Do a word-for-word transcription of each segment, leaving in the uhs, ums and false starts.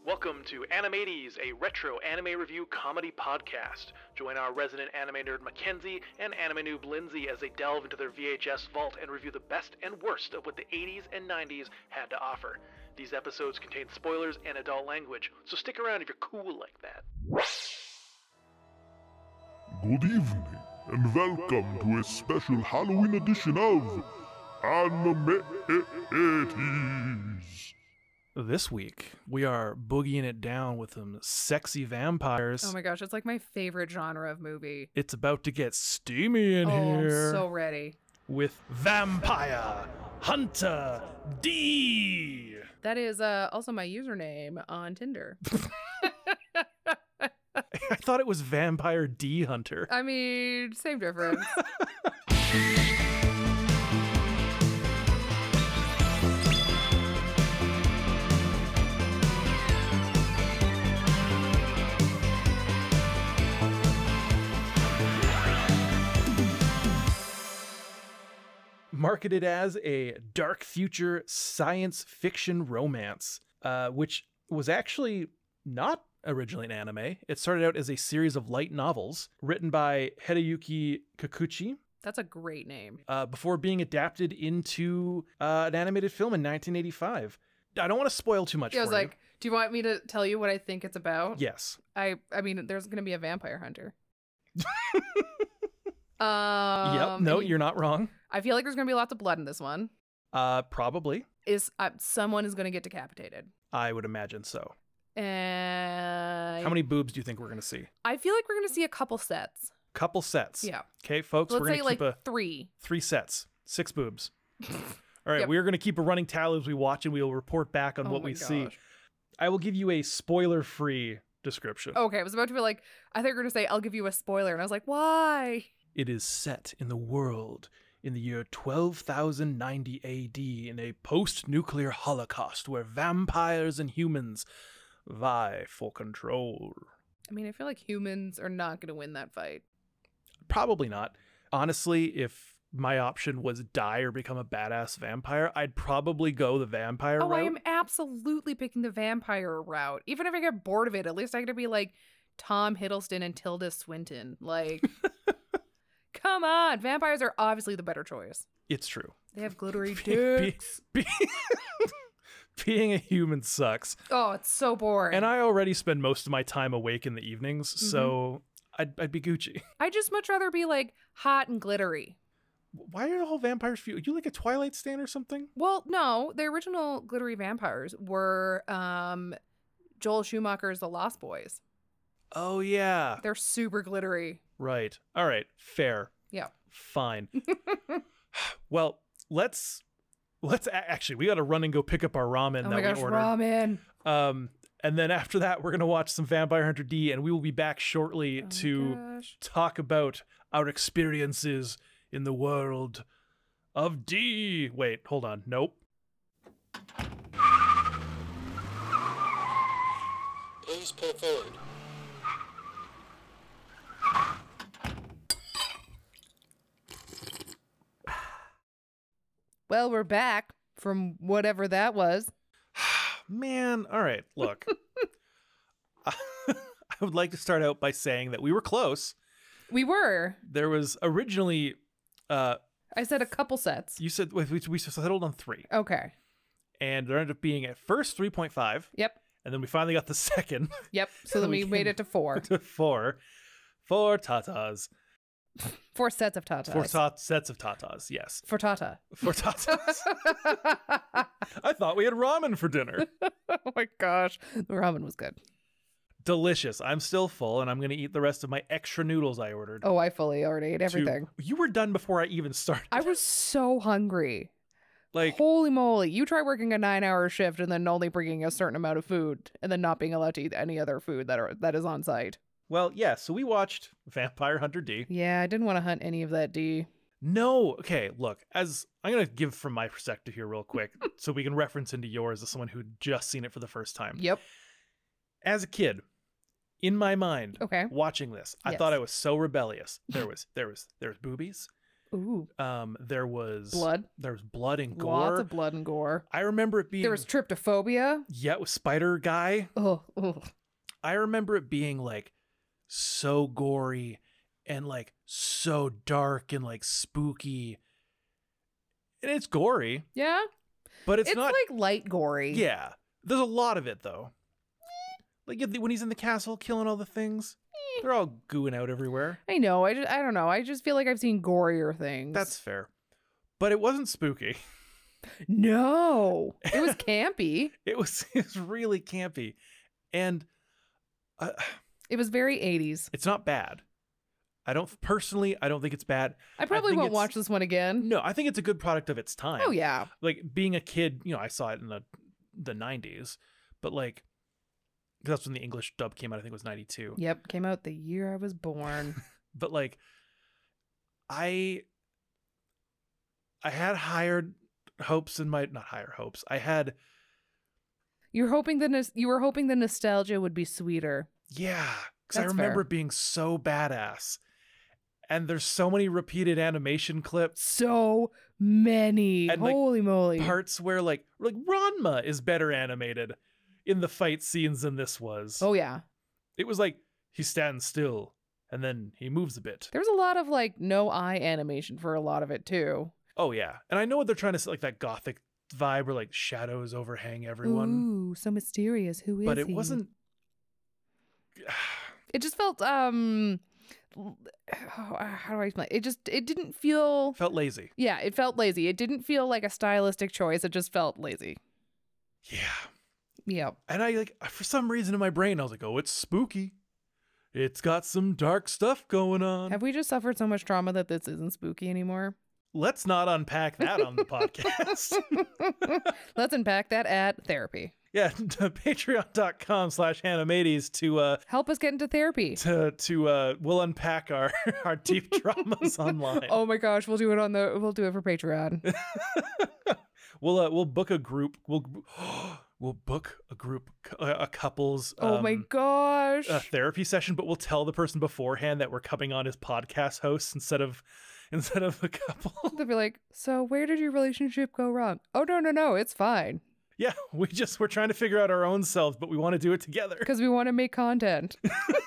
Welcome to Animates, a retro anime review comedy podcast. Join our resident anime nerd Mackenzie and anime noob Lindsay as they delve into their V H S vault and review the best and worst of what the eighties and nineties had to offer. These episodes contain spoilers and adult language, so stick around if you're cool like that. Good evening, and welcome to a special Halloween edition of Animates. This week, we are boogieing it down with some sexy vampires. Oh my gosh, it's like my favorite genre of movie. It's about to get steamy in oh, here. I'm so ready. With Vampire Hunter D. That is uh, also my username on Tinder. I thought it was Vampire D Hunter. I mean, same difference. Marketed as a dark future science fiction romance, uh, which was actually not originally an anime. It started out as a series of light novels written by Hideyuki Kikuchi. That's a great name. Uh, before being adapted into uh, an animated film in nineteen eighty-five. I don't want to spoil too much Yeah, I was for like, you. do you want me to tell you what I think it's about? Yes. I I mean, there's going to be a vampire hunter. um, yep. No, and you're not wrong. I feel like there's going to be lots of blood in this one. Uh, probably. Is uh, someone is going to get decapitated. I would imagine so. And How many boobs do you think we're going to see? I feel like we're going to see a couple sets. Couple sets. Yeah. Okay, folks, Let's we're going say to like keep a three. three sets, six boobs. All right, Yep. we're going to keep a running tally as we watch, and we will report back on Oh what my we see. gosh. I will give you a spoiler-free description. Okay, I was about to be like, I thought you were going to say, I'll give you a spoiler. And I was like, why? It is set in the world in the year twelve thousand ninety A D in a post-nuclear holocaust where vampires and humans vie for control. I mean, I feel like humans are not going to win that fight. Probably not. Honestly, if my option was die or become a badass vampire, I'd probably go the vampire Oh, route. I am absolutely picking the vampire route. Even if I get bored of it, at least I get to be like Tom Hiddleston and Tilda Swinton. Like, come on. Vampires are obviously the better choice. It's true. They have glittery Be- dicks. be- being a human sucks. Oh, it's so boring. And I already spend most of my time awake in the evenings, Mm-hmm. so I'd, I'd be Gucci. I'd just much rather be like hot and glittery. Why are all vampires for you? Are you like a Twilight stan or something? Well, no, the original glittery vampires were um, Joel Schumacher's The Lost Boys. Oh, yeah. They're super glittery. Right. All right. Fair. Yeah. Fine. Well, let's let's a- actually we got to run and go pick up our ramen Oh that my gosh, we ordered. ramen. Um, and then after that, we're gonna watch some Vampire Hunter D, and we will be back shortly Oh to gosh. talk about our experiences in the world of D. Wait, hold on. Nope. Please pull forward. Well, we're back from whatever that was. Man, all right. Look, I would like to start out by saying that we were close. We were. There was originally, uh, I said a couple sets. you said we, we settled on three, Okay. and there ended up being at first three point five, Yep. and then we finally got the second Yep. So then We we can- made it to four. to four. Four tatas. Four sets of tatas. Four ta- sets of tatas, yes. For tata. Four tatas. I thought we had ramen for dinner. Oh my gosh. The ramen was good. Delicious. I'm still full, and I'm going to eat the rest of my extra noodles I ordered. Oh, I fully already ate to- everything. You were done before I even started. I was so hungry. like, Holy moly. You try working a nine hour shift and then only bringing a certain amount of food and then not being allowed to eat any other food that are that is on site. well, yeah, so we watched Vampire Hunter D. Yeah, I didn't want to hunt any of that D. No, okay, look, as I'm going to give from my perspective here real quick so we can reference into yours as someone who'd just seen it for the first time. Yep. As a kid, in my mind, Okay. watching this, I Yes. thought I was so rebellious. There was there was there was boobies, Ooh, Um, there was blood. There was blood and gore. Lots of blood and gore. I remember it being There was tryptophobia. yeah, it was Spider Guy. Oh, oh. I remember it being like so gory and like so dark and like spooky. And it's gory, Yeah. but it's, It's, not like light gory. yeah. There's a lot of it though. Like when he's in the castle killing all the things, they're all gooing out everywhere. I know. I just, I don't know. I just feel like I've seen gorier things. That's fair. But it wasn't spooky. no. It was campy. It was it was really campy. And uh, It was very eighties. it's not bad. I don't personally, I don't think it's bad. I probably think won't it's- watch this one again. No, I think it's a good product of its time. Oh yeah. Like being a kid, you know, I saw it in the the nineties, but like 'cause that's when the English dub came out. I think it was ninety-two. Yep. Came out the year I was born. But like, I I had higher hopes in my not higher hopes. I had You're hoping the nos- you were hoping the nostalgia would be sweeter. yeah, because I That's remember fair. it being so badass. And there's so many repeated animation clips. So many. And, like, Holy moly. Parts where like like Ranma is better animated in the fight scenes than this was. Oh yeah. It was like he stands still and then he moves a bit. There was a lot of like no eye animation for a lot of it too. Oh yeah, and I know what they're trying to say, like that gothic vibe where like shadows overhang everyone, Ooh, so mysterious. Who is but it he? wasn't. It just felt um how do I explain? It just it didn't feel Felt lazy. Yeah, it felt lazy. It didn't feel like a stylistic choice. It just felt lazy. Yeah, Yeah. and I like for some reason in my brain I was like, oh, it's spooky. It's got some dark stuff going on. Have we just suffered so much trauma that this isn't spooky anymore? Let's not unpack that on the podcast. Let's unpack that at therapy. Yeah, to patreon.com slash Animates to uh Help us get into therapy. to to uh we'll unpack our our deep traumas online. Oh my gosh, we'll do it on the we'll do it for Patreon. we'll uh, we'll book a group. We'll we'll book a group a couple's Oh my um, gosh. a therapy session, but we'll tell the person beforehand that we're coming on as podcast hosts instead of instead of a couple. They'll be like, "So where did your relationship go wrong?" Oh no, no, no, it's fine. Yeah, we just we're trying to figure out our own selves, but we want to do it together. Because we want to make content.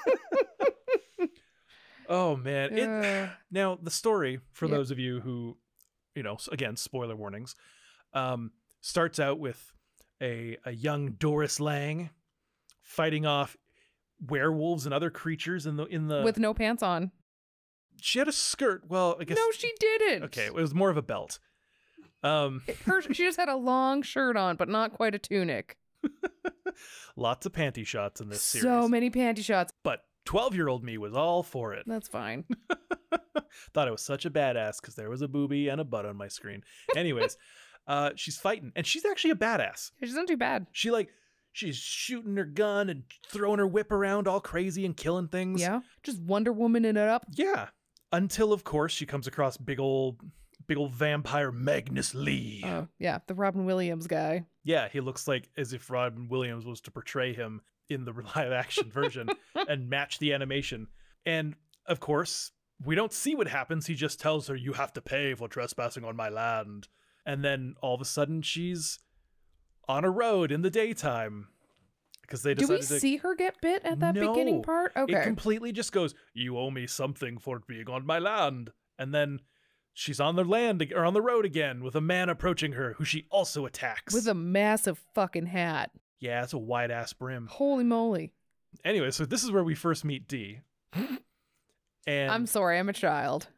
Oh man. It Yeah. now the story for Yeah. those of you who, you know, s- again, spoiler warnings, um, starts out with a a young Doris Lang fighting off werewolves and other creatures in the in the With no pants on. she had a skirt. Well, I guess No, she didn't. okay, it was more of a belt. Um, Her, she just had a long shirt on, but not quite a tunic. lots of panty shots in this series. So many panty shots. But twelve-year-old me was all for it. That's fine. Thought I was such a badass because there was a boobie and a butt on my screen. Anyways, uh, she's fighting, and she's actually a badass. She's not too bad. She like she's shooting her gun and throwing her whip around all crazy and killing things. Yeah. Just Wonder Woman-ing it up. Yeah. Until of course she comes across big old big old vampire Magnus Lee. Oh, yeah. The Robin Williams guy. Yeah, he looks like as if Robin Williams was to portray him in the live action version and match the animation. And of course, we don't see what happens. He just tells her, "You have to pay for trespassing on my land." And then all of a sudden she's on a road in the daytime because they Do decided we to see her get bit at that beginning No. part? It Okay. completely just goes, "You owe me something for being on my land." And then she's on the land ag- or on the road again with a man approaching her who she also attacks. With a massive fucking hat. Yeah, it's a wide ass brim. Holy moly. Anyway, so this is where we first meet Dee. And I'm sorry, I'm a child.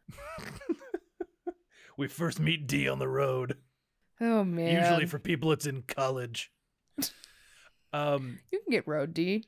we first meet Dee on the road. Oh, man. Usually for people it's in college. Um You can get road D.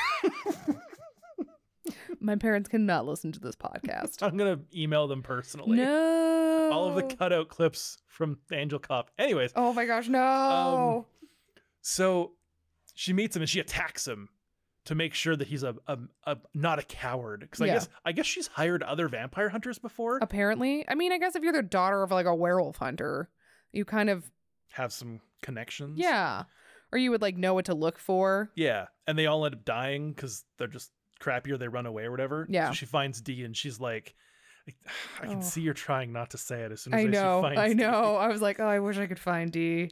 My parents cannot listen to this podcast. I'm gonna email them personally. No. All of the cutout clips from Angel Cop. Anyways, Oh my gosh, no. so she meets him and she attacks him to make sure that he's a, a, a not a coward. Because I Yeah. guess I guess she's hired other vampire hunters before. Apparently. I mean, I guess if you're the daughter of like a werewolf hunter, you kind of, Have some connections. yeah. Or you would like know what to look for. Yeah, and they all end up dying because they're just crappy or they run away or whatever. Yeah. So she finds Dee and she's like, I can Oh. see you're trying not to say it as soon as I I know, see finds I D. know. I was like, oh, I wish I could find D.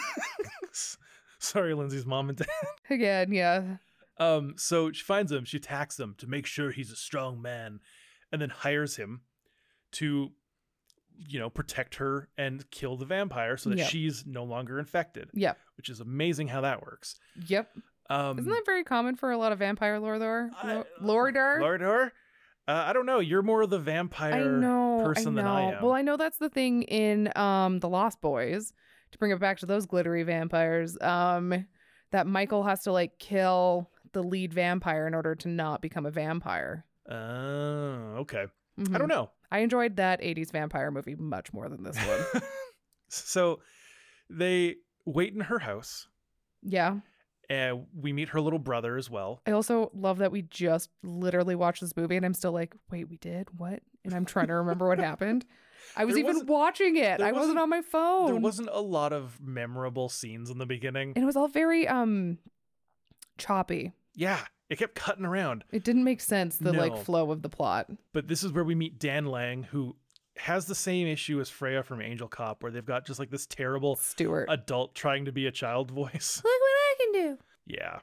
Sorry, Lindsay's mom and dad. Again, yeah. Um, so she finds him, she attacks him to make sure he's a strong man, and then hires him to, you know, protect her and kill the vampire so that Yep. she's no longer infected. Yep. Which is amazing how that works. Yep. Um, Isn't that very common for a lot of vampire lore, though? I- Lore, lore? Lord Hor? Uh, I don't know. You're more of the vampire I know, person I know. than I am. Well, I know that's the thing in um the Lost Boys. To bring it back to those glittery vampires, um, that Michael has to like kill the lead vampire in order to not become a vampire. Oh, okay. I Mhm. don't know. I enjoyed that eighties vampire movie much more than this one. So they wait in her house, Yeah. and we meet her little brother as well. I also love that we just literally watched this movie and I'm still like, wait, we did? What? And I'm trying to remember what happened. I was There even wasn't- watching it. there I wasn't wasn't- on my phone. There wasn't a lot of memorable scenes in the beginning. And it was all very um choppy. Yeah, it kept cutting around. It didn't make sense, the like No. flow of the plot. But this is where we meet Dan Lang, who has the same issue as Freya from Angel Cop, where they've got just like this terrible Stuart. adult trying to be a child voice. Look what I can do. Yeah.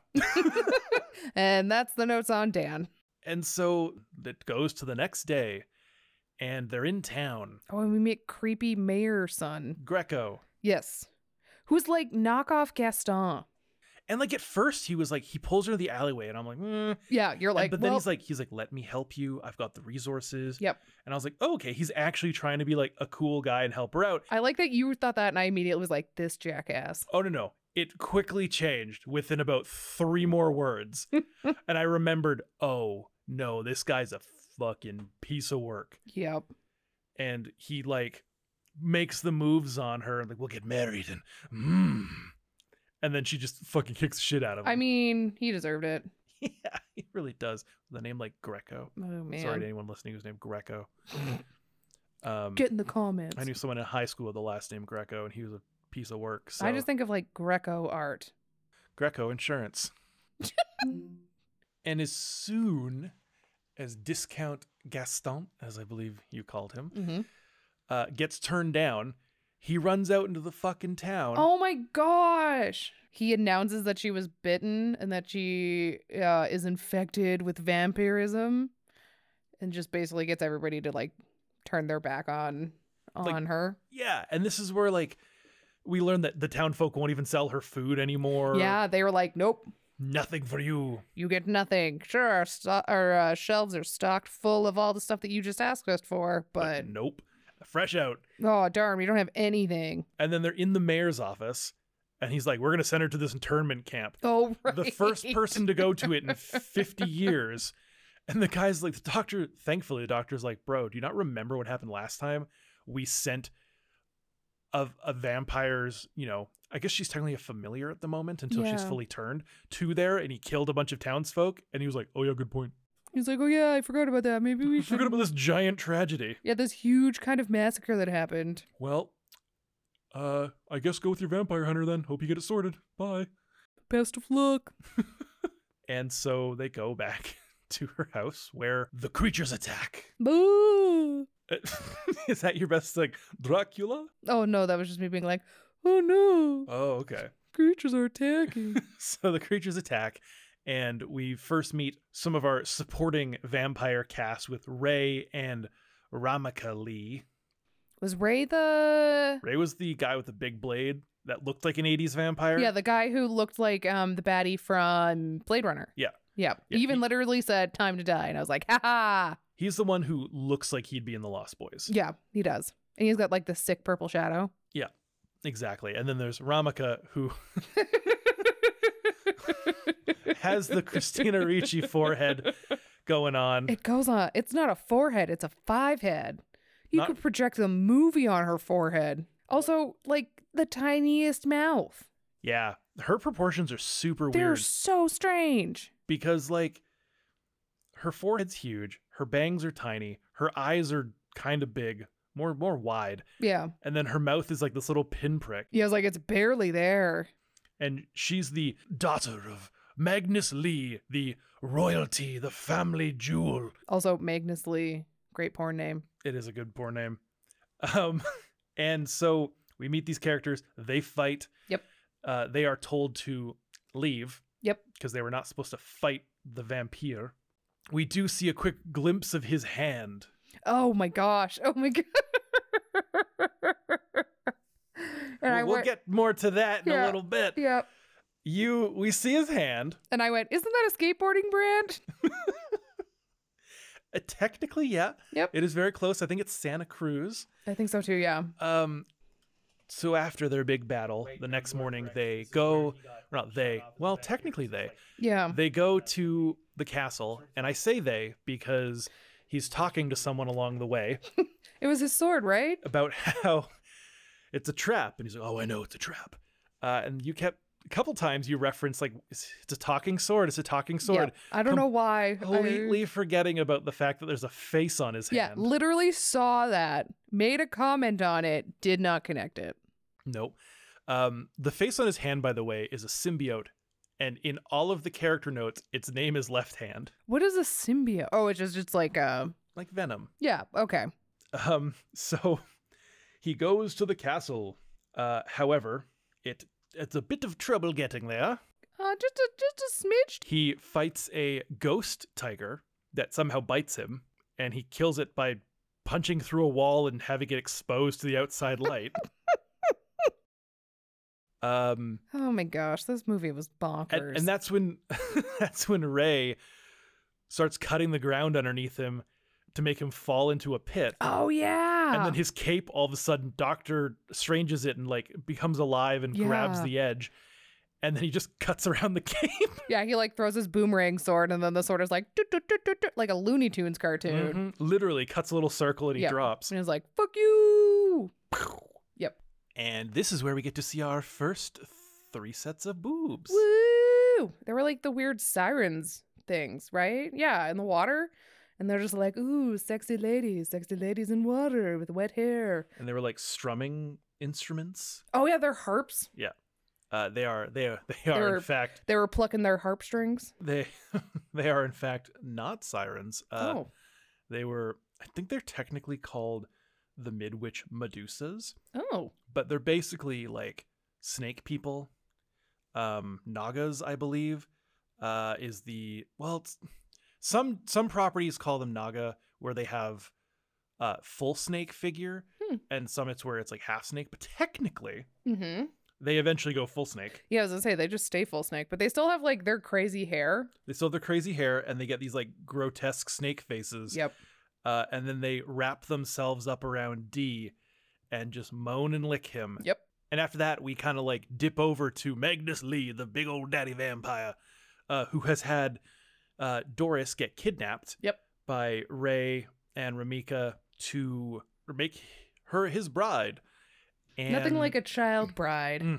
And that's the notes on Dan. And so it goes to the next day, and they're in town. Oh, and we meet creepy mayor son. Greco. Yes. Who's like knockoff Gaston. And like at first he was like, he pulls her to the alleyway, and I'm like, mm. Yeah, you're And- like, but then well, he's like, he's like, let me help you. I've got the resources. Yep. And I was like, oh, okay, he's actually trying to be like a cool guy and help her out. I like that you thought that and I immediately was like, this jackass. Oh, no, no. It quickly changed within about three more words. And I remembered, oh, no, this guy's a fucking piece of work. Yep. And he like makes the moves on her and like, we'll get married and mm. And then she just fucking kicks the shit out of him. I mean, he deserved it. Yeah, he really does. With a name like Greco. Oh man. Sorry to anyone listening who's named Greco. um, Get in the comments. I knew someone in high school with the last name Greco, and he was a piece of work. So I just think of like Greco art. Greco Insurance. And as soon as Discount Gaston, as I believe you called him, Mm-hmm. uh, gets turned down, he runs out into the fucking town. Oh my gosh. He announces that she was bitten and that she uh, is infected with vampirism and just basically gets everybody to like turn their back on on Like, her. Yeah, and this is where like we learn that the town folk won't even sell her food anymore. Yeah, they were like, nope, Nothing for you. you get nothing. Sure, our, sto- our uh, shelves are stocked full of all the stuff that you just asked us for, but nope. Fresh out. oh, darn, we don't have anything. And then they're in the mayor's office, and he's like, we're going to send her to this internment camp. Oh, right. The first person to go to it in fifty years. And the guy's like, the doctor, thankfully, the doctor's like, bro, do you not remember what happened last time? We sent a, a vampire's, you know, I guess she's technically a familiar at the moment until she's Yeah. fully turned to there, and he killed a bunch of townsfolk. And he was like, oh, yeah, good point. He's like, oh yeah, I forgot about that. Maybe we I should. forgot about this giant tragedy. Yeah, this huge kind of massacre that happened. Well, uh, I guess go with your vampire hunter then. Hope you get it sorted. Bye. Best of luck. And so they go back to her house where the creatures attack. Boo. Is that your best, like, Dracula? Oh no, that was just me being like, oh no, Oh, okay. creatures are attacking. So the creatures attack, and we first meet some of our supporting vampire cast with Ray and Ramika Lee. Was Ray the Ray was the guy with the big blade that looked like an eighties vampire. yeah the guy who looked like um the baddie from Blade Runner? Yeah. Yeah. Yeah, He even he- literally said "time to die," and I was like, ha ha. He's the one who looks like he'd be in the Lost Boys. Yeah, he does, and he's got like the sick purple shadow. Exactly. And then there's Ramika, who has the Christina Ricci forehead going on. It goes on. It's not a forehead. It's a five head. You Not- could project the movie on her forehead. Also, like the tiniest mouth. Yeah. Her proportions are super They're weird so strange. because, like, her forehead's huge, her bangs are tiny, her eyes are kind of big, more more wide, Yeah. and then her mouth is like this little pinprick. Yeah, I was like, it's barely there. And she's the daughter of Magnus Lee, the royalty, the family jewel. Also, Magnus Lee, Great porn name. It is a good porn name. Um, and so we meet these characters. They fight. Yep. Uh, they are told to leave. Yep. Because they were not supposed to fight the vampire. We do see a quick glimpse of his hand. Oh my gosh. Oh my god. And I we'll we'll went, get more to that in Yeah. a little bit. Yep. You, we see his hand. And I went, isn't that a skateboarding brand? Uh, technically, yeah. Yep. It is very close. I think it's Santa Cruz. I think so too, yeah. Um, so after their big battle, the next morning they go, or not they, well, technically they, Yeah. they go to the castle. And I say they because he's talking to someone along the way It was his sword, right? about how it's a trap. And he's like, oh, I know it's a trap. Uh, and you kept, a couple times you reference like, it's it's a talking sword. It's a talking sword. Yeah. I don't know why. I- Completely forgetting about the fact that there's a face on his Yeah, hand. literally saw that, made a comment on it, did not connect it. Nope. Um, the face on his hand, by the way, is a symbiote. And in all of the character notes, its name is Left Hand, What is a symbiote? Oh, it's just it's like uh like Venom. yeah, okay. Um, so he goes to the castle. Uh, however, it it's a bit of trouble getting there. Uh just a just a smidge. He fights a ghost tiger that somehow bites him, and he kills it by punching through a wall and having it exposed to the outside light. um, Oh my gosh, this movie was bonkers. and, and that's when that's when Ray starts cutting the ground underneath him to make him fall into a pit. Oh yeah. And then his cape all of a sudden Doctor Stranges it and like becomes alive and grabs Yeah. the edge. And then he just cuts around the cape. Yeah, he like throws his boomerang sword and then the sword is like doot, doot, doot, doot, doot, like a Looney Tunes cartoon. Mhm. Literally cuts a little circle and he Yeah. drops. And he's like, fuck you. Yep. And this is where we get to see our first three sets of boobs. Woo! They were like the weird sirens things, right? Yeah, in the water. And they're just like, ooh, sexy ladies, sexy ladies in water with wet hair. And they were like strumming instruments. Oh yeah, they're harps. Yeah. Uh, they are they are they are They're- in fact They were plucking their harp strings. they they are in fact not sirens. Uh, oh. They were I think they're technically called the Midwich Medusas, Oh. but they're basically like snake people. Um, Nagas, I believe, uh, is the well. It's, some some properties call them Naga, where they have uh full snake figure, Hmm. and some it's where it's like half snake. But technically, Mm-hmm. they eventually go full snake. Yeah, I was gonna say they just stay full snake, but they still have like their crazy hair. They still have their crazy hair, and they get these like grotesque snake faces. Yep. Uh, and then they wrap themselves up around D, and just moan and lick him. Yep. And after that, we kind of like dip over to Magnus Lee, the big old daddy vampire, uh, who has had uh, Doris get kidnapped Yep. by Ray and Ramika to make her his bride. And Nothing like a child bride. Mm.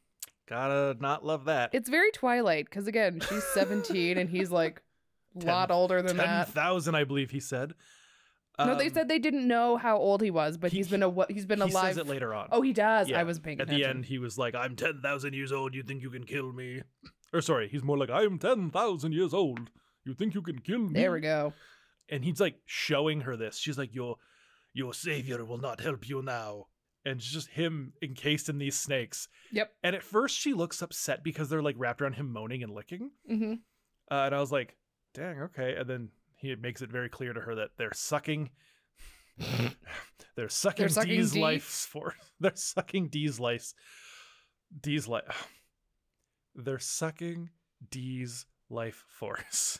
Gotta not love that. It's very Twilight because again, she's seventeen and he's like a lot Ten- older than ten that. thousand, I believe he said. No, they Um, said they didn't know how old he was, but he- he's been a what he's been he alive. says it later on. Oh, he does. Yeah. I was paying At attention. the end, he was like, I'm ten thousand years old. You think you can kill me? Or sorry, he's more like, I'm ten thousand years old. You think you can kill me? There we go. And he's like showing her this. She's like, your, your savior will not help you now. And it's just him encased in these snakes. Yep. And at first she looks upset because they're like wrapped around him moaning and licking. Mm-hmm. Uh, and I was like, dang, okay. And then he makes it very clear to her that they're sucking. they're sucking, They're sucking Dee's D? life for. They're sucking Dee's life. Dee's life. They're sucking Dee's life force.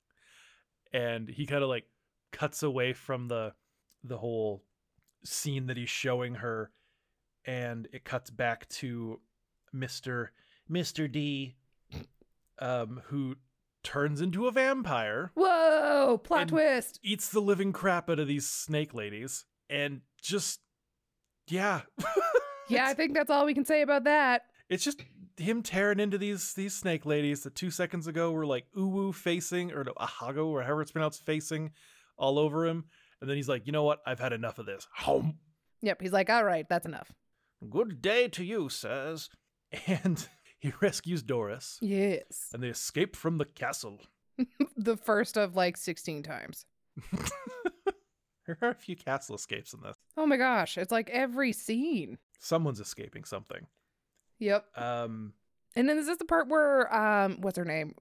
And he kind of like cuts away from the the whole scene that he's showing her, and it cuts back to Mister Mister D, um, who turns into a vampire, Whoa! Plot And- twist. eats the living crap out of these snake ladies, and just yeah, Yeah, I think that's all we can say about that. it's just him tearing into these these snake ladies that two seconds ago were like uwu facing or ahago or however it's pronounced facing all over him, and then he's like, you know what? I've had enough of this. Home. Yep. He's like, all right, that's enough. Good day to you, sirs. And he rescues Doris, Yes. and they escape from the castle. The first of like sixteen times. There are a few castle escapes in this. Oh my gosh, it's like every scene. Someone's escaping something. Yep. Um, And then is this the part where um what's her name?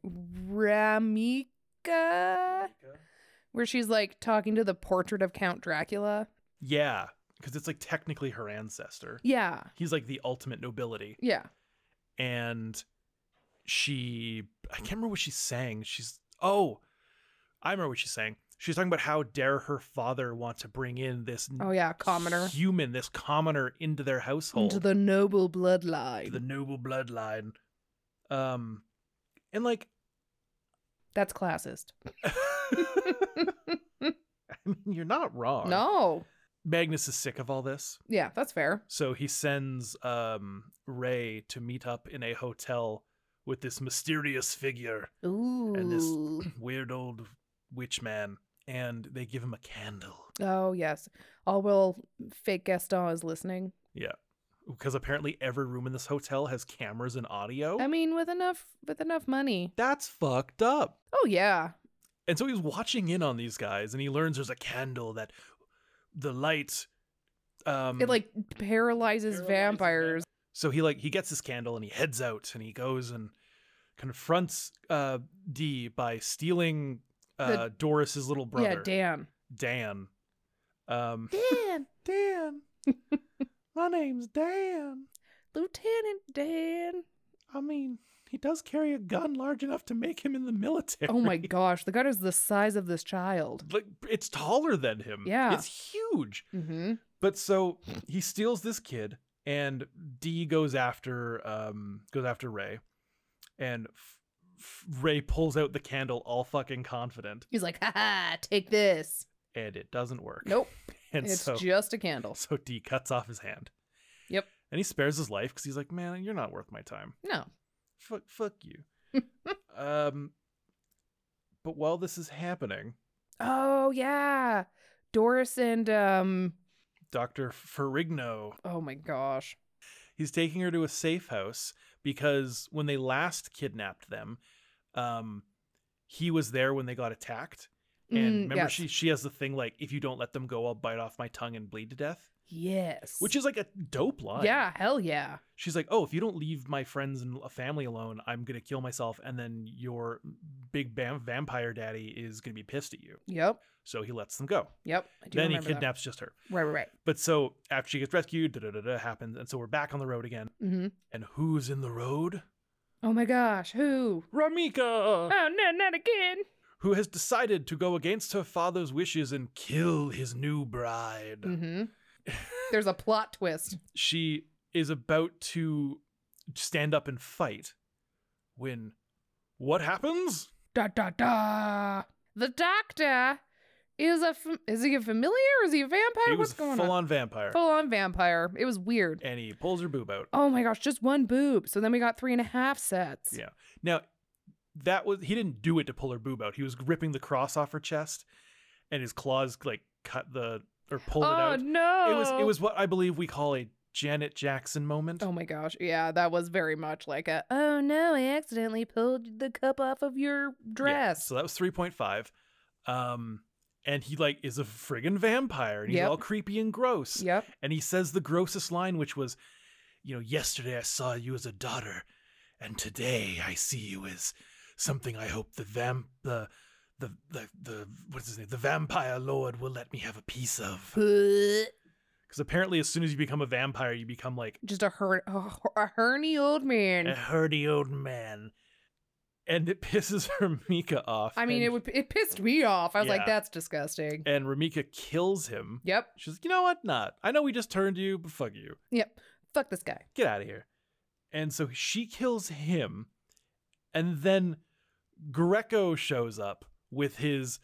Ramika? Where she's like talking to the portrait of Count Dracula? yeah, because it's like technically her ancestor. Yeah. He's like the ultimate nobility. Yeah. And she, I can't remember what she's saying. She's, oh, I remember what she's saying. She's talking about how dare her father want to bring in this Oh yeah, commoner. human, this commoner into their household. Into the noble bloodline. the noble bloodline. Um, and like, That's classist. I mean, you're not wrong. No. Magnus is sick of all this. Yeah, that's fair. So he sends um, Ray to meet up in a hotel with this mysterious figure Ooh. and this weird old witch man. And they give him a candle. Oh yes. All while fake Gaston is listening. Yeah. Because apparently every room in this hotel has cameras and audio. I mean, with enough with enough money. That's fucked up. Oh yeah. And so he's watching in on these guys, and he learns there's a candle that the light um It like paralyzes, paralyzes vampires. So he like he gets this candle and he heads out and he goes and confronts uh Dee by stealing uh The- Doris's little brother. Yeah, Dan. Dan. Um Dan. Dan. My name's Dan. Lieutenant Dan. I mean, he does carry a gun large enough to make him in the military. Oh my gosh, the gun is the size of this child. Like, it's taller than him. Yeah. It's huge. Mm-hmm. But so he steals this kid, and Dee goes after um goes after Ray, and F- F- Ray pulls out the candle all fucking confident, He's like, ha ha, take this. and it doesn't work. Nope. And It's so just a candle. so Dee cuts off his hand. Yep. And he spares his life because he's like, man, you're not worth my time. No. Fuck, fuck you. um. But while this is happening, Oh yeah. Doris and um Doctor Ferrigno, oh my gosh. he's taking her to a safe house because when they last kidnapped them, um, he was there when they got attacked. And Mm, remember, yes. she she has the thing like, if you don't let them go, I'll bite off my tongue and bleed to death, Yes. which is like a dope line. Yeah, hell yeah. She's like, oh, if you don't leave my friends and a family alone, I'm gonna kill myself, and then your big bam- vampire daddy is gonna be pissed at you. Yep. So he lets them go. Yep. I do Then he remember that. kidnaps just her. Right, right, right. But so after she gets rescued, da da da da happens, and so we're back on the road again. Mm-hmm. And who's in the road? Oh my gosh, who? Ramika, Oh no, not again. who has decided to go against her father's wishes and kill his new bride. Mm-hmm. There's a plot twist. She is about to stand up and fight when what happens? Da da da. The doctor is a fam- is he a familiar? Is he a vampire? He What's was going full on? on vampire. Full on vampire. It was weird. And he pulls her boob out. Oh my gosh, just one boob. So then we got three and a half sets. Yeah. Now, that was, he didn't do it to pull her boob out. He was ripping the cross off her chest, and his claws like cut the, or pulled oh it out. no. It was, it was what I believe we call a Janet Jackson moment. Oh my gosh. Yeah, that was very much like a, oh no, I accidentally pulled the cup off of your Yeah, dress. so that was three point five. Um, and he like is a friggin' vampire, and he's Yep. all creepy and gross. Yep. And he says the grossest line, which was, you know, yesterday I saw you as a daughter, and today I see you as something I hope the vamp the the the, the what's his name? The vampire lord will let me have a piece of. Because apparently as soon as you become a vampire, you become like Just a, her- a, a herny old man. a herdy old man. And it pisses Ramika off. I mean, and, it would it pissed me off. I was Yeah. like, that's disgusting. and Ramika kills him. Yep. She's like, you know what? Not. I know we just turned you, but fuck you. Yep. Fuck this guy. Get out of here. And so she kills him, and then Greco shows up with his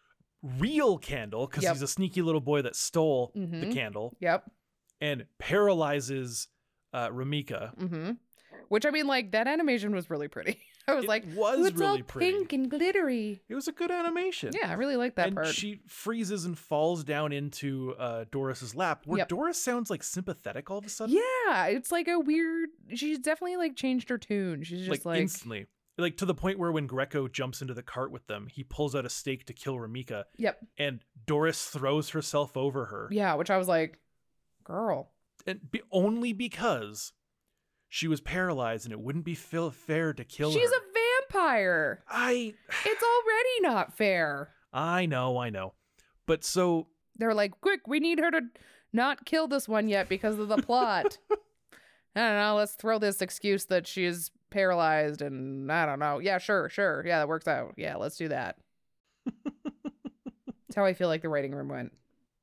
real candle, because Yep. he's a sneaky little boy that stole the Mhm. candle, Yep. and paralyzes uh, Ramika. Mm-hmm. Which I mean, like that animation was really pretty. I was It like, was "Ooh, it's really all pretty. pink and glittery. It was a good animation. Yeah, I really like that and part. she freezes and falls down into uh, Doris's lap, where Yep. Doris sounds like sympathetic all of a sudden. Yeah, it's like a weird. She's definitely like changed her tune. She's just like, like, instantly. like to the point where when Greco jumps into the cart with them, he pulls out a stake to kill Ramika, Yep. and Doris throws herself over her. Yeah, which I was like, girl. And be, only because she was paralyzed and it wouldn't be feel fair to kill She's her. a vampire. I It's already not fair. I know, I know. But so They're like, quick, we need her to not kill this one yet because of the plot. I don't know, let's throw this excuse that she's paralyzed and I don't know. Yeah, sure, sure. Yeah, that works out. Yeah, let's do that. That's how I feel like the writing room went.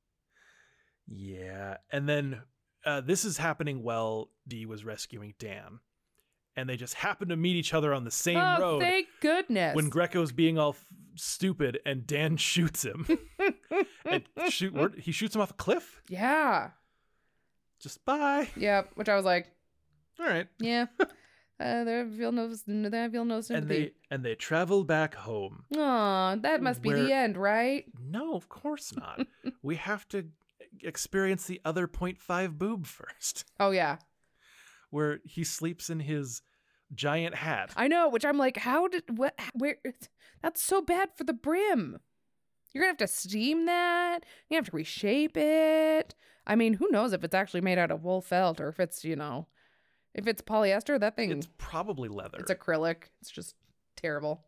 yeah, and then uh, this is happening while Dee was rescuing Dan. And they just happen to meet each other on the same oh, road thank goodness. when Greco's being all f- stupid and Dan shoots him. and shoot, where, he shoots him off a cliff? Yeah. Just bye. Yeah, which I was like, All right. yeah. Uh, there feel no, there feel no And sympathy. they and they travel back home. Aw, that must be Where- the end, right? No, of course not. We have to experience the other point five boob first, Oh yeah, where he sleeps in his giant hat. I know. Which I'm like, how did what? Where? That's so bad for the brim. You're gonna have to steam that. You have to reshape it. I mean, who knows if it's actually made out of wool felt or if it's you know, if it's polyester. That thing, It's it's, probably leather. acrylic. It's just terrible.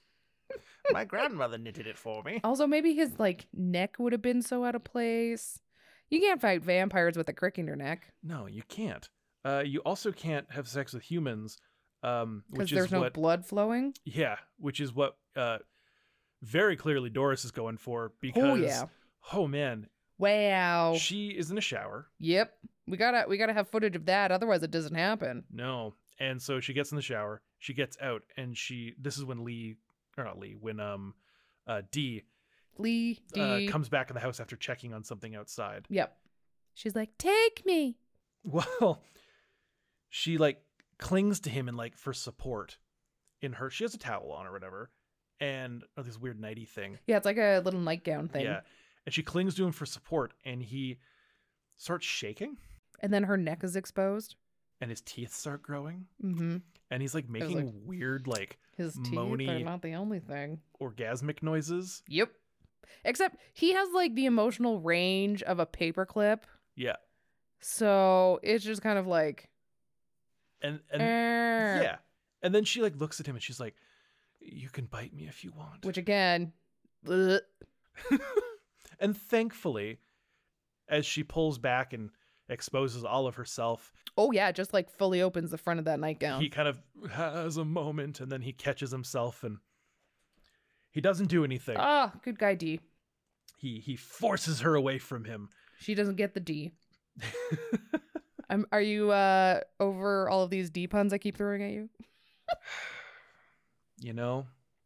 My grandmother knitted it for me. Also, maybe his like neck would have been so out of place. You can't fight vampires with a crick in your neck No, you can't. Uh, you also can't have sex with humans, um, because which there's is no what. blood flowing. Yeah, which is what uh, very clearly Doris is going for because. Oh yeah. Oh man, Wow. she is in a shower. Yep. We gotta we gotta have footage of that, otherwise it doesn't happen. No. And so she gets in the shower, she gets out, and she this is when Lee or not Lee, when um uh Dee Lee uh, D. comes back in the house after checking on something outside. Yep. She's like, take me. Well, she like clings to him and like for support in her she has a towel on or whatever. And or this weird nighty thing. Yeah, it's like a little nightgown thing. Yeah. And she clings to him for support and he starts shaking And then her neck is exposed. and his teeth start growing. Mm-hmm. And he's like making like- weird like His teeth Moany- are not the only thing. orgasmic noises. Yep. Except he has like the emotional range of a paperclip. Yeah. So it's just kind of like And and "Err," yeah. And then she like looks at him and she's like, you can bite me if you want. Which again, ugh. And thankfully, as she pulls back and exposes all of herself, oh yeah, just like fully opens the front of that nightgown. he kind of has a moment and then he catches himself and he doesn't do anything. Ah, good guy D. He he forces her away from him. She doesn't get the D. I'm, are you uh, over all of these D puns I keep throwing at you? You know?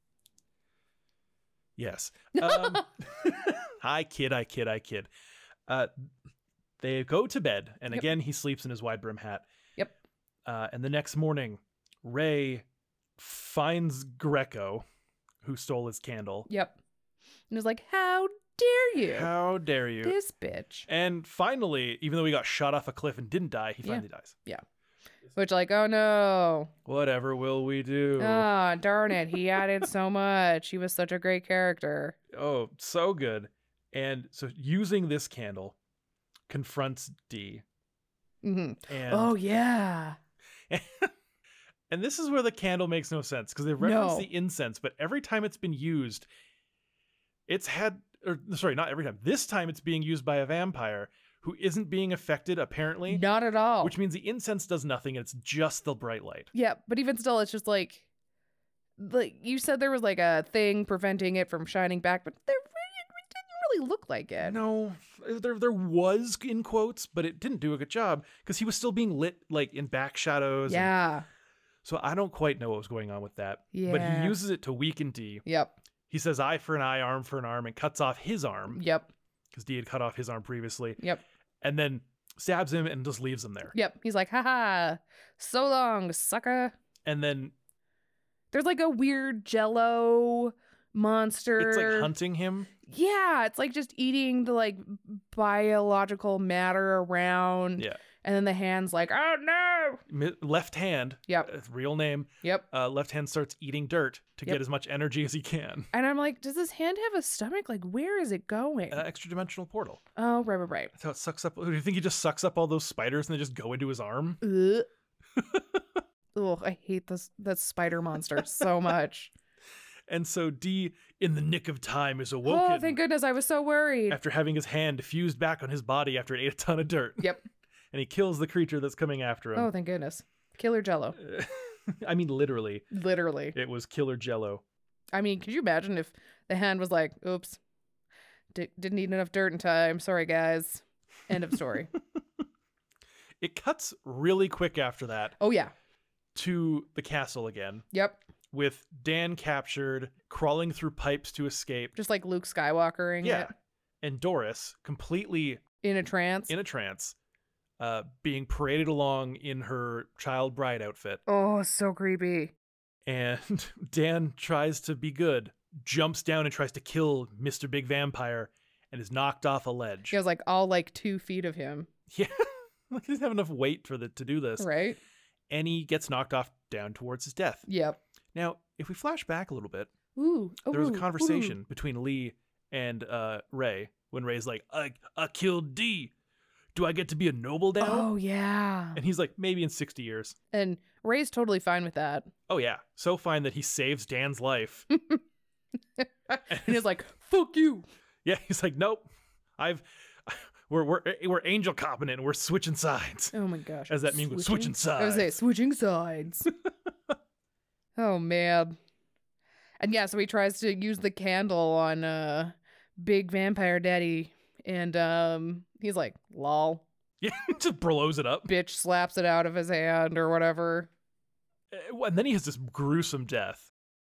Yes. Um, I kid, I kid, I kid. Uh, they go to bed, and Yep. again, he sleeps in his wide brim hat. Yep. Uh, and the next morning, Ray finds Greco, who stole his candle. Yep. And it's like, how dare you? How dare you? This bitch. And finally, even though he got shot off a cliff and didn't die, he Yeah. finally dies. Which, like, oh no. Whatever will we do? Ah, darn it. He added so much. He was such a great character. Oh, so good. And so using this candle confronts Dee. hmm And Oh, yeah. and this is where the candle makes no sense because they reference No. the incense, but every time it's been used, it's had or sorry, not every time. This time it's being used by a vampire who isn't being affected apparently, Not at all. which means the incense does nothing and it's just the bright light. Yeah, but even still, it's just like, like you said, there was like a thing preventing it from shining back, but there really, it didn't really look like it. No, there there was in quotes, but it didn't do a good job because he was still being lit like in back shadows. and- Yeah. so I don't quite know what was going on with that. But Yeah. he uses it to weaken Dee. Yep. He says eye for an eye, arm for an arm, and cuts off his arm Yep. because Dee had cut off his arm previously. Yep. And then stabs him and just leaves him there. Yep. He's like, haha, so long, sucker. And then There's like a weird jello monster. it's like hunting him. Yeah, it's like just eating the like biological matter around. Yeah. And then the hand's like, oh no. Mi- Left hand, Yep. uh, real name, Yep. uh, left hand starts eating dirt to Yep. get as much energy as he can. And I'm like, does this hand have a stomach? Like, where is it going? Uh, extra dimensional portal. oh, right, right, right. That's how it sucks up. Do you think he just sucks up all those spiders and they just go into his arm? Ugh. Ugh, I hate this that spider monster so much. And so D, in the nick of time, is awoken Oh, thank goodness. I was so worried. after having his hand fused back on his body after it ate a ton of dirt. Yep. And he kills the creature that's coming after him. Oh, thank goodness. Killer Jello. I mean, literally, Literally. it was Killer Jello. I mean, could you imagine if the hand was like, oops, di- didn't eat enough dirt in time. Sorry, guys. End of story. It cuts really quick after that Oh, yeah. to the castle again, Yep. with Dan captured, crawling through pipes to escape. Just like Luke Skywalkering Yeah. it And Doris, completely in a trance. in a trance, uh, being paraded along in her child bride outfit. oh, so creepy. And Dan tries to be good, jumps down and tries to kill Mister Big Vampire, and is knocked off a ledge. He was like all like two feet of him. Yeah. Like, he doesn't have enough weight for the to do this. Right? And he gets knocked off down towards his death. Yep. Now, if we flash back a little bit, Ooh. there was a ooh, conversation between Lee and uh, Ray when Ray's like, I, I killed D. Do I get to be a noble ooh. now? Oh, yeah. And he's like, maybe in sixty years. And Ray's totally fine with that. Oh, yeah. So fine that he saves Dan's life. And he's like, fuck you. Yeah, he's like, nope. I've we're we're we're angel copping it and we're switching sides. Oh my gosh. As that meme goes, switching I was say sides. switching sides. Oh man. And yeah, so he tries to use the candle on uh Big Vampire Daddy, and um he's like, lol. Yeah, just blows it up. Bitch slaps it out of his hand or whatever. Uh, And then he has this gruesome death.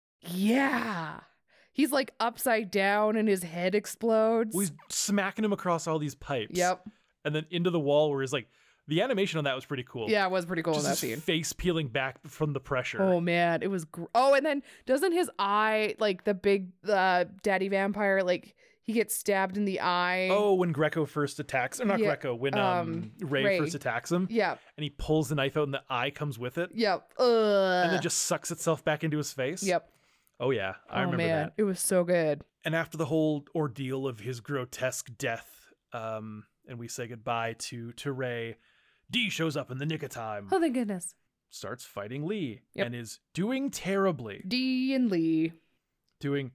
Yeah. He's like upside down and his head explodes. Well, he's smacking him across all these pipes. Yep. And then into the wall where he's like, the animation on that was pretty cool. Yeah, it was pretty cool in Just that his scene. face peeling back from the pressure. Oh man, it was gr- oh, and then doesn't his eye, like the big uh daddy vampire, like he gets stabbed in the eye? Oh, when Greco first attacks, or not Yeah, Greco, when um, um, Ray, Ray. first attacks him, Yep. and he pulls the knife out and the eye comes with it, Yep. Ugh. and then just sucks itself back into his face. Yep. Oh yeah, I oh remember man, that. it was so good. And after the whole ordeal of his grotesque death, um, and we say goodbye to to Ray, D shows up in the nick of time, Oh thank goodness. starts fighting Lee, Yep. and is doing terribly, D and Lee. doing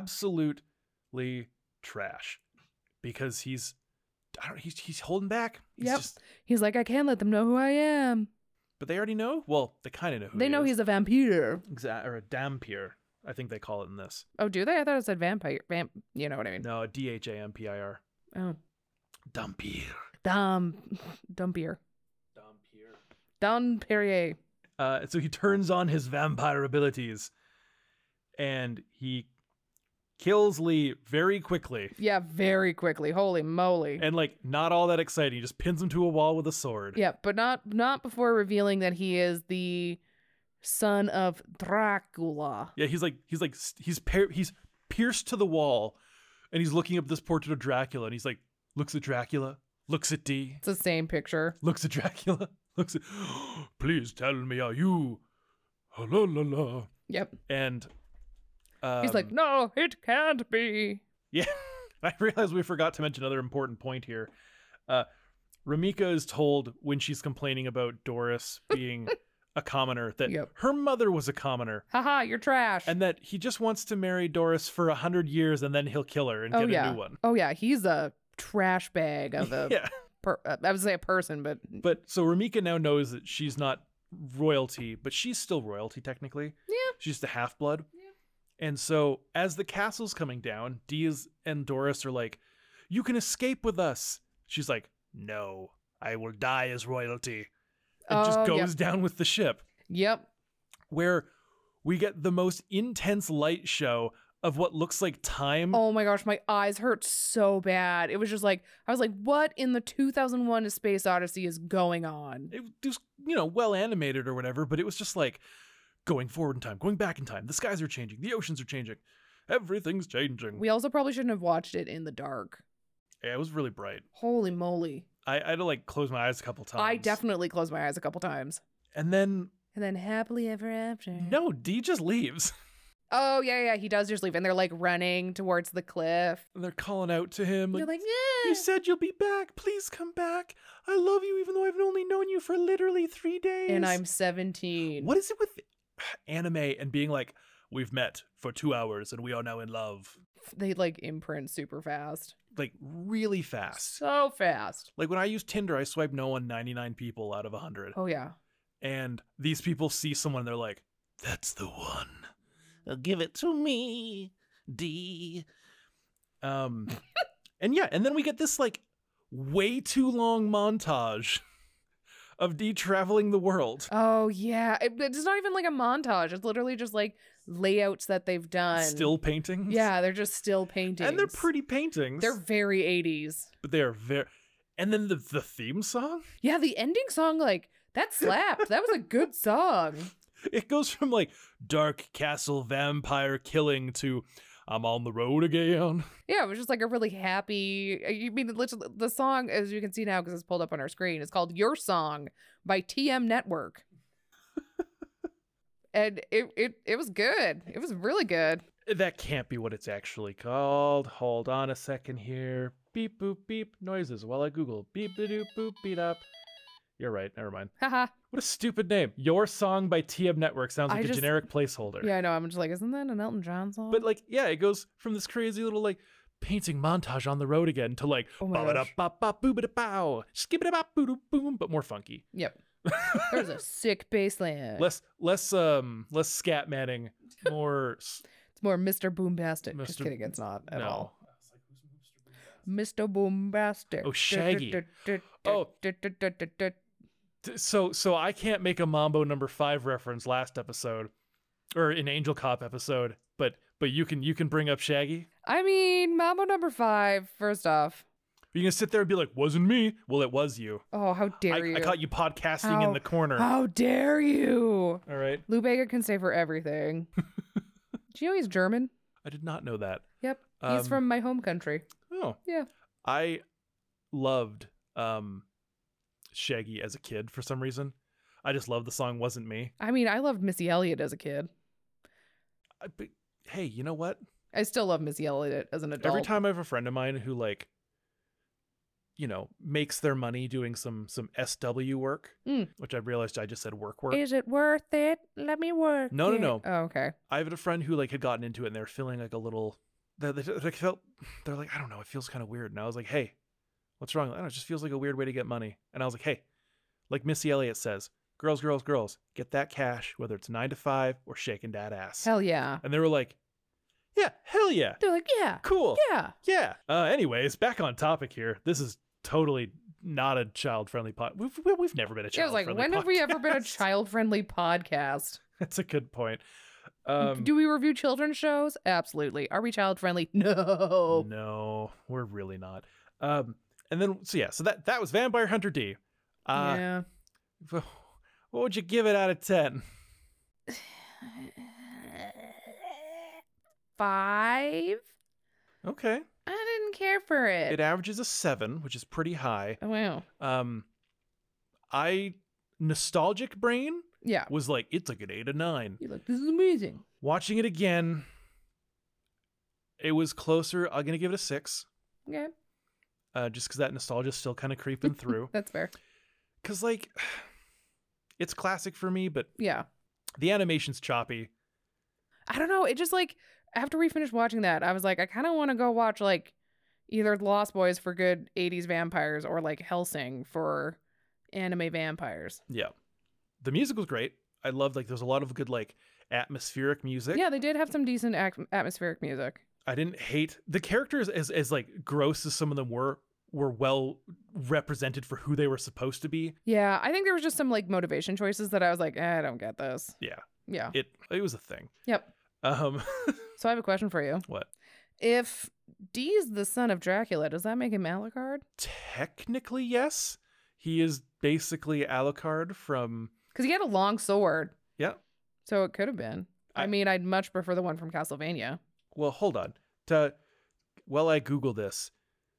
absolutely trash, because he's, I don't, he's he's holding back. He's Yep. just, He's like, I can't let them know who I am. but they already know. Well, they kind of know who They he know is. he's a vampire. Exa- or a dampier, I think they call it in this. Oh, do they? I thought it said vampire. Vamp. You know what I mean? No, D H A M P I R. Oh, Dampier. Dom, Dumpier, Dampier. Don Perrier. Uh, so he turns on his vampire abilities, and he kills Lee very quickly. Yeah, very quickly. Holy moly. And like not all that exciting. He just pins him to a wall with a sword. Yeah, but not not before revealing that he is the son of Dracula. Yeah, he's like he's like he's par- he's pierced to the wall, and he's looking up this portrait of Dracula, and he's like looks at Dracula, looks at D, It's the same picture. looks at Dracula, looks at. Please tell me, are you? La la la. Yep. And um, He's like, no, it can't be. yeah. I realize we forgot to mention another important point here. Uh, Ramika is told when she's complaining about Doris being a commoner that Yep. her mother was a commoner. Haha, you're trash. And that he just wants to marry Doris for a hundred years and then he'll kill her and oh get yeah. a new one. Oh yeah, he's a trash bag of a. Yeah. Per- uh, I would say a person, but But so Ramika now knows that she's not royalty, but she's still royalty technically. Yeah. She's the half blood. Yeah. And so as the castle's coming down, Diaz and Doris are like, you can escape with us. She's like, no, I will die as royalty. And just Oh, goes yep. down with the ship, yep. where we get the most intense light show of what looks like time. Oh my gosh, my eyes hurt so bad. It was just like I was like, what in the two thousand one A Space Odyssey is going on? It was, you know, well animated or whatever, but it was just like going forward in time, going back in time. The skies are changing, the oceans are changing, everything's changing. We also probably shouldn't have watched it in the dark. Yeah, it was really bright. Holy moly. I, I had to like close my eyes a couple times. I definitely closed my eyes a couple times. And then And then happily ever after. no, D just leaves. Oh, yeah, yeah, he does just leave. And they're like running towards the cliff. And they're calling out to him. They're Like, like, yeah. you said you'll be back. Please come back. I love you even though I've only known you for literally three days. And I'm seventeen. What is it with anime and being like, we've met for two hours and we are now in love? They like imprint super fast. Like really fast. So fast. Like when I use Tinder, I swipe no on ninety-nine people out of one hundred. Oh, yeah. And these people see someone, they're like, that's the one. Give it to me, D. Um, and yeah, and then we get this like way too long montage of D traveling the world. Oh, yeah. It, it's not even like a montage. It's literally just like layouts that they've done. Still paintings. Yeah, they're just still paintings. And they're pretty paintings. They're very eighties. But they are very. And then the, the theme song? Yeah, the ending song, like, that slapped. That was a good song. It goes from like dark castle vampire killing to I'm on the road again. Yeah, it was just like a really happy. You mean literally the song, as you can see now because it's pulled up on our screen, is called "Your Song" by T M Network, and it it it was good. It was really good. That can't be what it's actually called. Hold on a second here. Beep boop beep noises while I Google. Beep da doop boop beat up. You're right. Never mind. Haha. What a stupid name. Your Song by T M Network sounds I like a just- generic placeholder. Yeah, I know. I'm just like, isn't that an Elton John song? But like, yeah, it goes from this crazy little like painting montage on the road again to like Oh my gosh. ba-ba-da-ba-ba-boo-ba-da-bow, skip-a-da-bop-boo-doo-boom, but more funky. Yep. There's a sick bass line. Less less um less scat manning, more s- It's more Mister Boombastic. Just Mister kidding, it's not at no. all. Mister Boombastic. Oh, Shaggy. Oh. T- So so I can't make a Mambo number five reference last episode or an Angel Cop episode, but but you can you can bring up Shaggy. I mean, Mambo number five, first off. You're gonna sit there and be like, wasn't me? Well, it was you. Oh, how dare I, you. I caught you podcasting How- in the corner. How dare you? All right. Lou Bega can say for everything. Do you know he's German? I did not know that. Yep. He's Um, from my home country. Oh. Yeah. I loved um Shaggy as a kid for some reason. I just loved the song Wasn't Me. I mean, I loved Missy Elliott as a kid. I, but, hey, you know what? I still love Missy Elliott as an adult. Every time I have a friend of mine who like you know, makes their money doing some some S W work, Mm. which I realized I just said work work. Is it worth it? Let me work. No, no, it. no. Oh, okay. I had a friend who like had gotten into it and they were feeling like a little they, they, they felt they're like, I don't know, it feels kind of weird. And I was like, hey, what's wrong? I don't know, it just feels like a weird way to get money. And I was like, hey, like Missy Elliott says, girls, girls, girls, get that cash, whether it's nine to five or shaking that ass. Hell yeah. And they were like, yeah, hell yeah. They're like, yeah. Cool. Yeah. Yeah. Uh, anyways, back on topic here. This is totally not a child-friendly pod. We've we- we've never been a Yeah, I was like, child-friendly when have we ever been a podcast. child-friendly podcast? That's a good point. Um, Do we review children's shows? Absolutely. Are we child-friendly? No. No, we're really not. Um, and then so yeah, so that that was Vampire Hunter D. Uh, yeah. What would you give it out of ten? Five? Okay, I didn't care for it. it averages a seven, which is pretty high. Oh, wow. Um, I nostalgic brain Yeah. was like it's like an eight or nine. You're like, this is amazing. Watching it again, it was closer. I'm gonna give it a six, Okay. uh, just because that nostalgia's still kind of creeping through. That's fair. Cause like, it's classic for me, but Yeah. the animation's choppy. I don't know. It just like, after we finished watching that, I was like, I kind of want to go watch like either The Lost Boys for good eighties vampires or like Hellsing for anime vampires. Yeah, the music was great. I loved like there's a lot of good like atmospheric music. Yeah, they did have some decent ac- atmospheric music. I didn't hate the characters as as like gross as some of them were were well represented for who they were supposed to be. Yeah, I think there was just some like motivation choices that I was like, eh, I don't get this. Yeah, Yeah. it it was a thing. Yep. Um, So I have a question for you. what? If D's the son of Dracula, does that make him Alucard? Technically, yes. He is basically Alucard from Because he had a long sword, yeah. so it could have been. I, I- mean, I'd much prefer the one from Castlevania. Well, hold on. To while I Google this,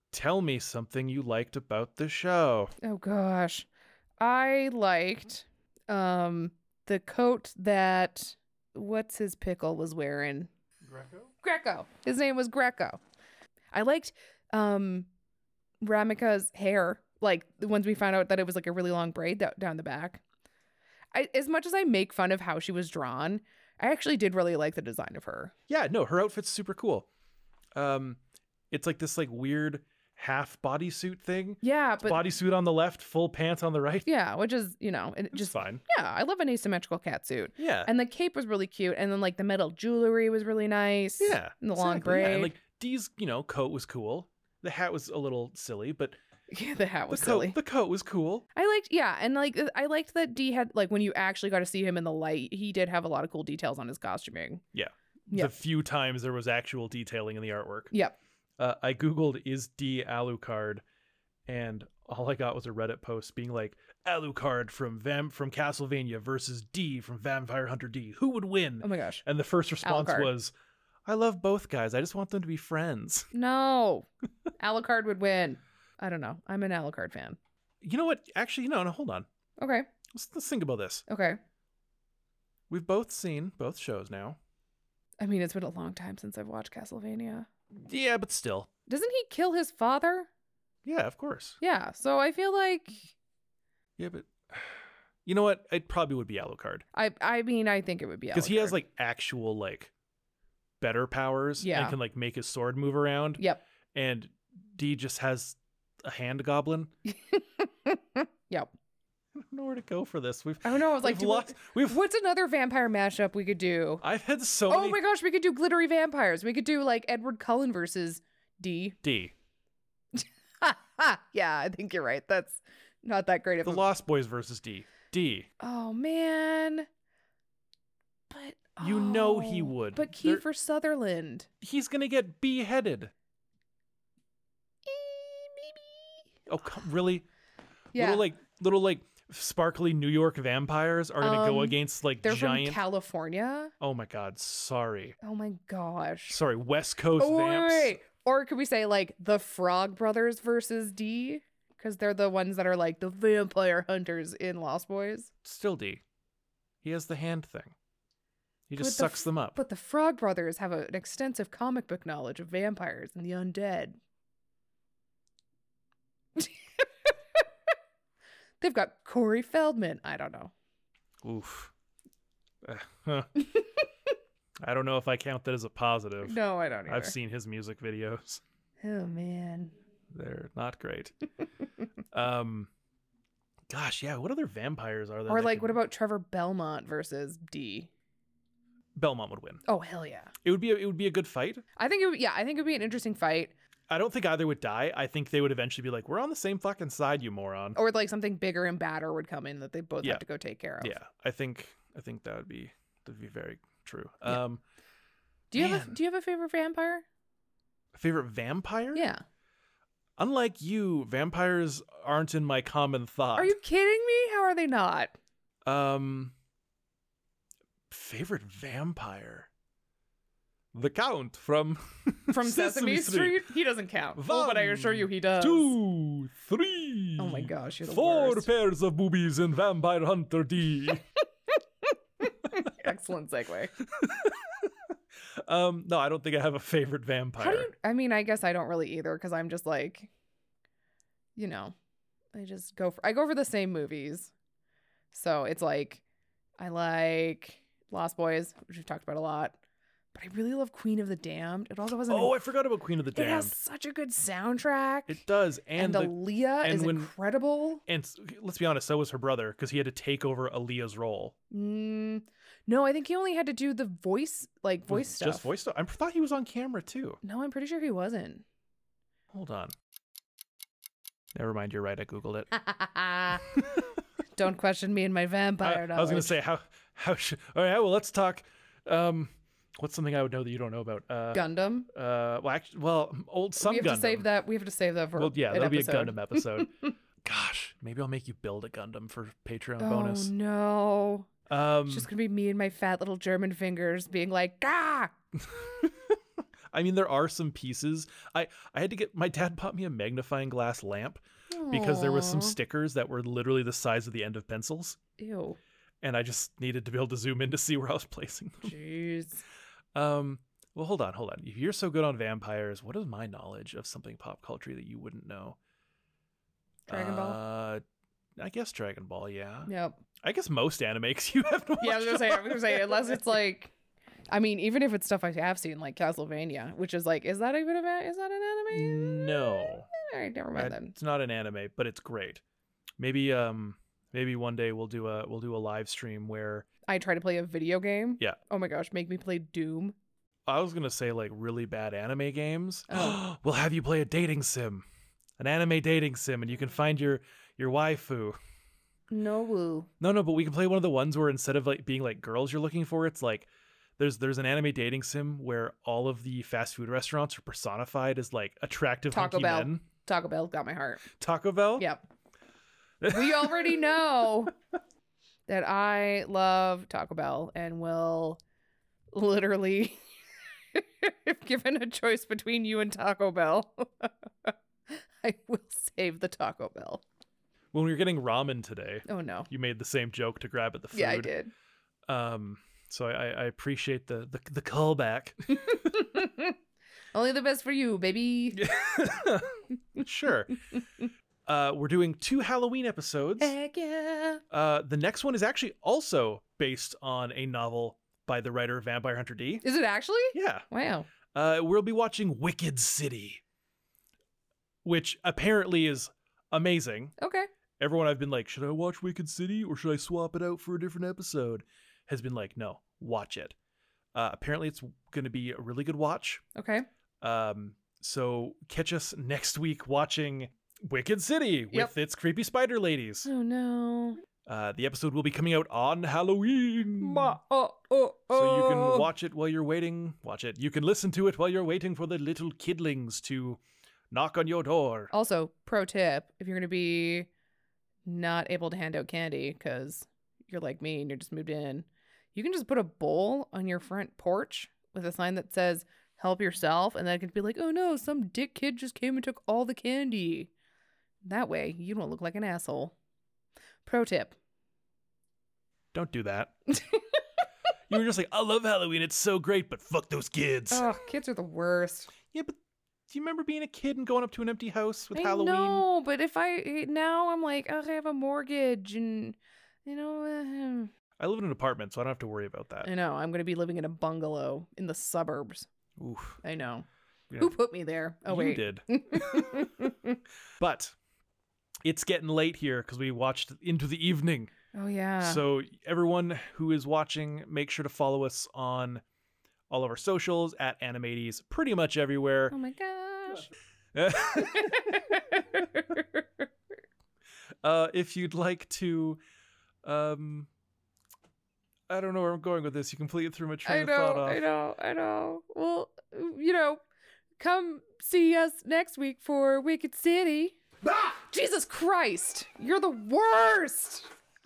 tell me something you liked about the show. Oh gosh. I liked um the coat that what's his pickle was wearing. Greco? Greco. His name was Greco. I liked um Ramika's hair, like once we found out that it was like a really long braid that, down the back. I, as much as I make fun of how she was drawn, I actually did really like the design of her. Yeah, no, her outfit's super cool. Um, it's like this like weird half bodysuit thing. Yeah, but Bodysuit on the left, full pants on the right. yeah, which is, you know, it It's just fine. yeah, I love an asymmetrical catsuit. Yeah. And the cape was really cute, and then like the metal jewelry was really nice. yeah. and the long exactly, yeah. braid. And like Dee's, you know, coat was cool. The hat was a little silly, but Yeah, the hat was the silly. coat the coat was cool. I liked, yeah, and like uh, I liked that D had like when you actually got to see him in the light, he did have a lot of cool details on his costuming. Yeah. Yep. The few times there was actual detailing in the artwork. Yep. Uh, I googled is D Alucard, and all I got was a Reddit post being like Alucard from Vam from Castlevania versus D from Vampire Hunter D. Who would win? Oh my gosh. And the first response Alucard. was, I love both guys. I just want them to be friends. No, Alucard would win. I don't know. I'm an Alucard fan. You know what? Actually, no, no, hold on. Okay. Let's, let's think about this. Okay. We've both seen both shows now. I mean, it's been a long time since I've watched Castlevania. Yeah, but still. Doesn't he kill his father? Yeah, of course. Yeah. So I feel like Yeah, but you know what? It probably would be Alucard. I. I mean, I think it would be Because he has Alucard. like actual like better powers Yeah. and can like make his sword move around. Yep. And D just has a hand goblin. Yep. I don't know where to go for this. We've I don't know. I was like, we've do we- lost, we've what's another vampire mashup we could do? I've had so Oh many my gosh, we could do glittery vampires. We could do like Edward Cullen versus D. D. Ha ha. Yeah, I think you're right. That's not that great of The a Lost Boys versus D. D. Oh man. But You know he oh, would. But There- Kiefer Sutherland. He's gonna get beheaded. Oh, come, really? Yeah. Little like little like sparkly New York vampires are gonna go Um, against like They're giant. from California. Oh my god, sorry, Oh my gosh. sorry, West Coast Oh, wait, vamps. wait, wait. Or could we say like the Frog Brothers versus D? Because they're the ones that are like the vampire hunters in Lost Boys. Still D. He has the hand thing. He just But the sucks f- them up. But the Frog Brothers have a, an extensive comic book knowledge of vampires and the undead. They've got Corey Feldman. I don't know. Oof. Uh, huh. I don't know if I count that as a positive. No, I don't either. I've seen his music videos. Oh man. They're not great. um, gosh, yeah. What other vampires are there? Or that like, could- what about Trevor Belmont versus D? Belmont would win? Oh hell yeah! It would be. A, it would be a good fight. I think it would. Yeah, I think it would be an interesting fight. I don't think either would die. I think they would eventually be like, "We're on the same fucking side, you moron." Or like something bigger and badder would come in that they both Yeah. have to go take care of. Yeah, I think. I think that would be. That would be very true. Yeah. Um, Do you have a Man. Do you have a favorite vampire? favorite vampire? Yeah. Unlike you, vampires aren't in my common thought. Are you kidding me? How are they not? Um, favorite vampire. The Count from From Sesame, Street? He doesn't count. Oh, but I assure you he does. Two, three. Oh my gosh, you're the Four worst. pairs of boobies in Vampire Hunter D. Excellent segue. um, no, I don't think I have a favorite vampire. How do you? I mean, I guess I don't really either because I'm just like, you know, I just go for I go for the same movies. So it's like, I like Lost Boys, which we've talked about a lot, but I really love Queen of the Damned. It also has an Oh, I forgot about Queen of the it has Damned. such a good soundtrack. It does, and and, the, Aaliyah and is when- incredible. and s- let's be honest, so was her brother because he had to take over Aaliyah's role. Mm, no, I think he only had to do the voice, like Was voice it stuff. Just voice stuff. I thought he was on camera too. No, I'm pretty sure he wasn't. Hold on. Never mind. You're right. I googled it. Don't question me and my I, vampire I was gonna knowledge. say how how should. All right. Well, let's talk. Um, what's something I would know that you don't know about? Uh, Gundam. Uh, well, actually, well, old Sun we have Gundam. to save that. We have to save that for Well, yeah, an that'll be a episode. Gundam episode. Gosh, maybe I'll make you build a Gundam for Patreon Oh bonus. no! Um, It's just gonna be me and my fat little German fingers being like, "Gah!" I I mean, there are some pieces. I, I had to get, my dad bought me a magnifying glass lamp because there was some Aw. stickers that were literally the size of the end of pencils. Ew. And I just needed to be able to zoom in to see where I was placing them. Jeez. Um, well, hold on, hold on. If you're so good on vampires, what is my knowledge of something pop culture that you wouldn't know? Dragon Ball? Uh, I guess Dragon Ball, yeah. Yep. I guess most anime, 'cause you have to watch Yeah, I was gonna say, I them. was gonna say, unless it's like, I mean, even if it's stuff I have seen, like Castlevania, which is like, is that even a, is that an anime? No. All right, never I- mind then. it's not an anime, but it's great. Maybe um maybe one day we'll do a we'll do a live stream where I try to play a video game. Yeah. Oh my gosh, make me play Doom. I was gonna say like really bad anime games. Oh. We'll have you play a dating sim, an anime dating sim, and you can find your your waifu. No woo. No, no, but we can play one of the ones where instead of like being like girls you're looking for, it's like there's there's an anime dating sim where all of the fast food restaurants are personified as like attractive Taco hunky Bell. men. Taco Bell got my heart. Taco Bell. Yep. We already know that I love Taco Bell and will literally, if given a choice between you and Taco Bell, I will save the Taco Bell. When we were getting ramen today, Oh no. you made the same joke to grab at the food. Yeah, I did. Um, so I, I appreciate the the, the callback. Only the best for you, baby. Sure. Uh, we're doing two Halloween episodes. Heck yeah. Uh, the next one is actually also based on a novel by the writer Vampire Hunter D. Is it actually? Yeah. Wow. Uh, we'll be watching Wicked City, which apparently is amazing. Okay. Everyone I've been like, should I watch Wicked City or should I swap it out for a different episode? Has been like, no, watch it. Uh, apparently it's going to be a really good watch. Okay. Um, so catch us next week watching Wicked City with Yep. its creepy spider ladies. Oh no. Uh, the episode will be coming out on Halloween. Ma- oh, oh, So you oh. can watch it while you're waiting. Watch it. You can listen to it while you're waiting for the little kidlings to knock on your door. Also, pro tip, if you're going to be not able to hand out candy because you're like me and you're just moved in, you can just put a bowl on your front porch with a sign that says, help yourself. And then it could be like, oh no, some dick kid just came and took all the candy. That way, you don't look like an asshole. Pro tip. Don't do that. You were just like, I love Halloween. It's so great, but fuck those kids. Oh, kids are the worst. Yeah, but do you remember being a kid and going up to an empty house with I Halloween? know, but if I, now I'm like, oh, I have a mortgage and, you know, uh, I live in an apartment, so I don't have to worry about that. I know. I'm going to be living in a bungalow in the suburbs. Oof. I know. Yeah. Who put me there? Oh, You wait. did. But it's getting late here because we watched into the evening. Oh, yeah. So everyone who is watching, make sure to follow us on all of our socials at Animates, pretty much everywhere. Oh, my gosh. uh, if you'd like to, um, I don't know where I'm going with this. You completely threw my train I of thought know. off. I know. I know. Well, you know, come see us next week for Wicked City. Jesus Christ. You're the worst.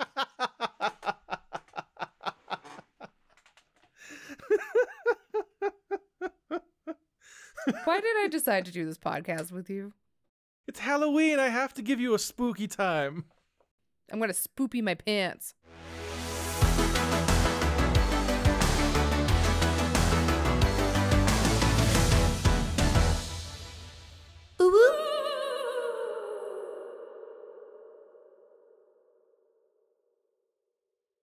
Why did I decide to do this podcast with you? It's Halloween. I have to give you a spooky time. I'm going to spoopy my pants.